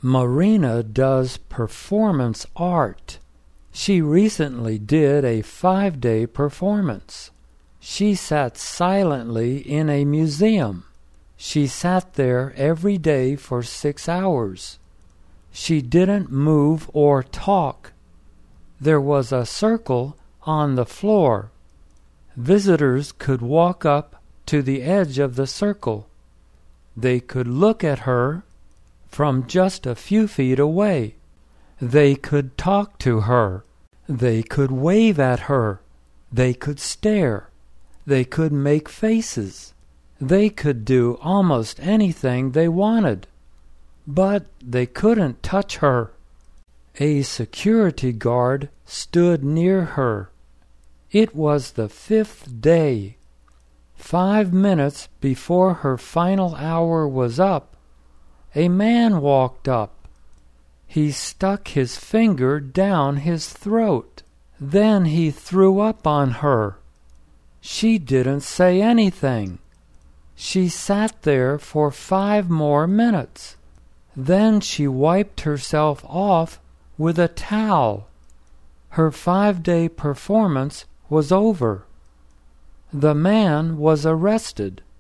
Marina does performance art. She recently did a 5-day performance. She sat silently in a museum. She sat there every day for 6 hours. She didn't move or talk. There was a circle on the floor. Visitors could walk up to the edge of the circle. They could look at her from just a few feet away. They could talk to her. They could wave at her. They could stare. They could make faces. They could do almost anything they wanted. But they couldn't touch her. A security guard stood near her. It was the 5th day. 5 minutes before her final hour was up, a man walked up. He stuck his finger down his throat. Then he threw up on her. She didn't say anything. She sat there for 5 more minutes. Then she wiped herself off with a towel. Her 5-day performance was over. The man was arrested.